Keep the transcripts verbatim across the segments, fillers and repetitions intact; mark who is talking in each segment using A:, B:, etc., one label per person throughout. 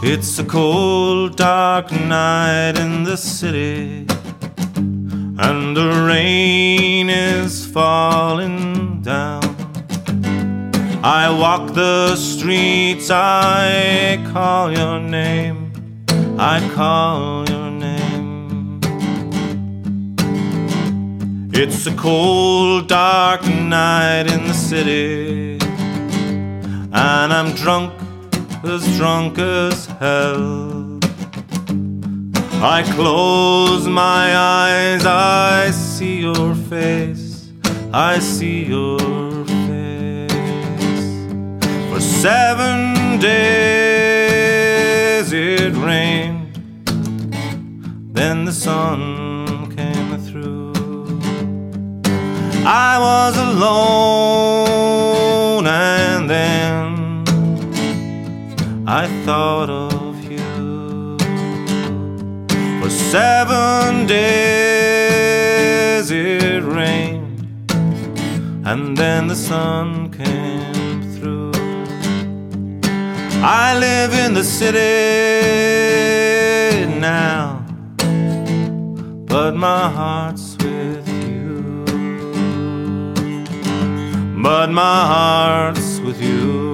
A: It's a cold, dark night in the city, and the rain is falling down. I walk the streets, I call your name, I call your name. It's a cold, dark night in the city, and I'm drunk, as drunk as hell. I close my eyes, I see your face, I see your face. For seven days it rained, then the sun came through. I was alone, and then I thought of you. For seven days it rained, and then the sun came through. I live in the city now, but my heart's with you. But my heart's with you.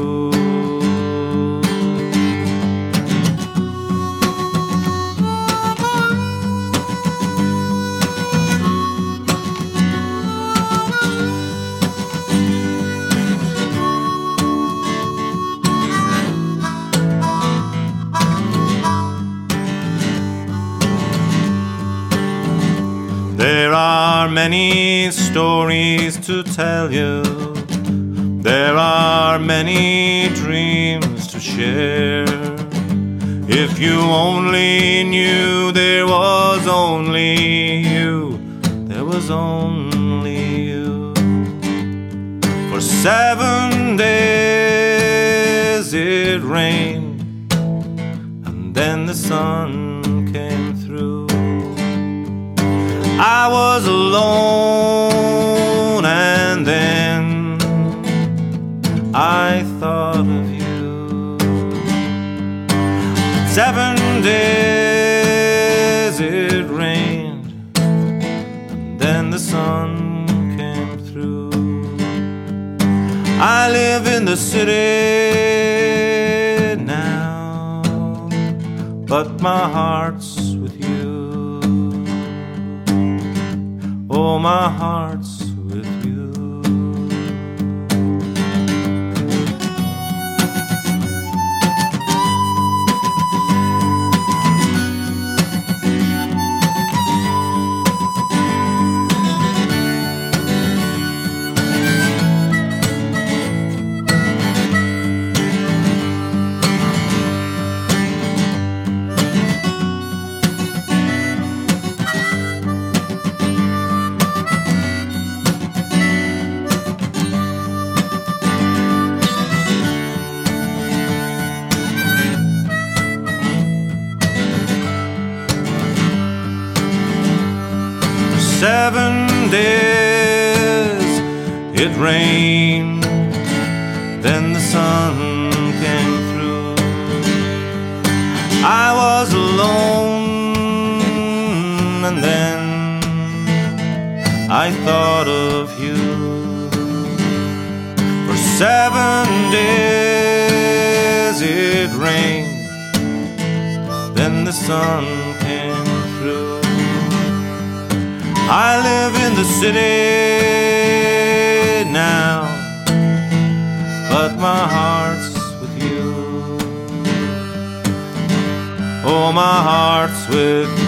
A: There are many stories to tell you. There are many dreams to share. If you only knew there was only you, there was only you. For seven days it rained, and then the sun came through. I was alone, and then I thought of you. Seven days it rained, and then the sun came through. I live in the city now, but my heart's with you. Oh, my heart's with you. Seven days it rained, then the sun came through. I was alone, and then I thought of you. For seven days it rained, then the sun came through. I live in the city now, but my heart's with you. Oh, my heart's with you.